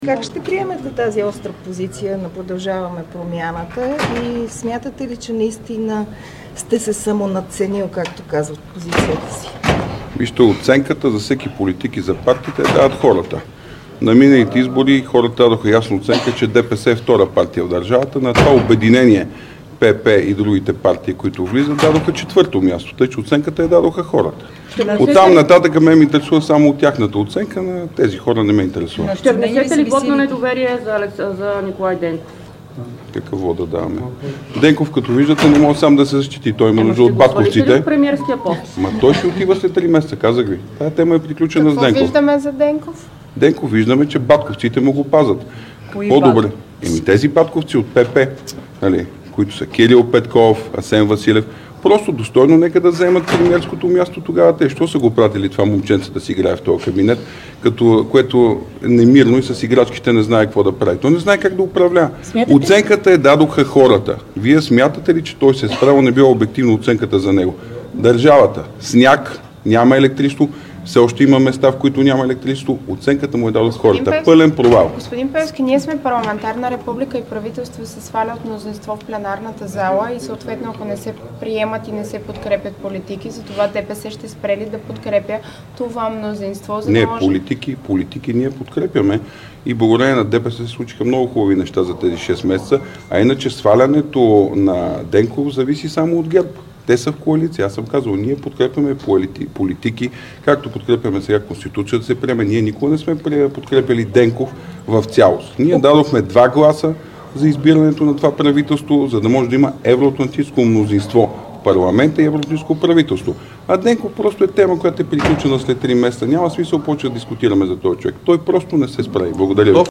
Как ще приемете тази остра позиция на Продължаваме промяната и смятате ли, че наистина сте се самонадценил, както казват позицията си? Вижте, оценката за всеки политик и за партиите дават хората. На миналите избори хората дадоха ясна оценка, че ДПС е втора партия в държавата. На това обединение ПП и другите партии, които влизат, дадоха четвърто място. Тъй, че оценката дадоха хората. Оттам нататък ме интересува само от тяхната оценка, на тези хора не ме интересува. Ще внесете ли вот на недоверие за Николай Денков? Какъв вот да даваме? Денков, като виждате, не може сам да се защити. Той има нужда от батковците. От премиерския пост? Той ще отива след 3 месеца, казах ви. Тая тема е приключена с Денков. Какво виждаме за Денков? Денков виждаме, че батковците му го пазят. По-добре. Тези батковци от ПП, нали, които са Кирил Петков, Асен Василев, просто достойно нека да вземат премиерското място тогава. Те, що са го пратили това момченце да си играе в този кабинет, което немирно и с играчките не знае какво да прави. Той не знае как да управлява. Оценката дадоха хората. Вие смятате ли, че той се е справил, не била обективна оценката за него? Държавата, сняг, няма електричество, все още има места, в които няма електричество. Оценката му дадоха хората. Пълен провал. Господин Певски, ние сме парламентарна република и правителство се сваля от мнозинство в пленарната зала и съответно, ако не се приемат и не се подкрепят политики, затова ДПС ще спрели да подкрепя това мнозинство. За Не, политики ние подкрепяме и благодарение на ДПС се случиха много хубави неща за тези 6 месеца, а иначе свалянето на Денков зависи само от ГЕРБ. Те са в коалиция. Аз съм казал, ние подкрепяме политики, както подкрепяме сега Конституцията да се приеме. Ние никога не сме подкрепяли Денков в цялост. Ние дадохме 2 гласа за избирането на това правителство, за да може да има евроатлантическо мнозинство в парламента и евроатлантическо правителство. А Денков просто е тема, която е приключена след 3 месеца. Няма смисъл повече да дискутираме за този човек. Той просто не се справи. Благодаря ви.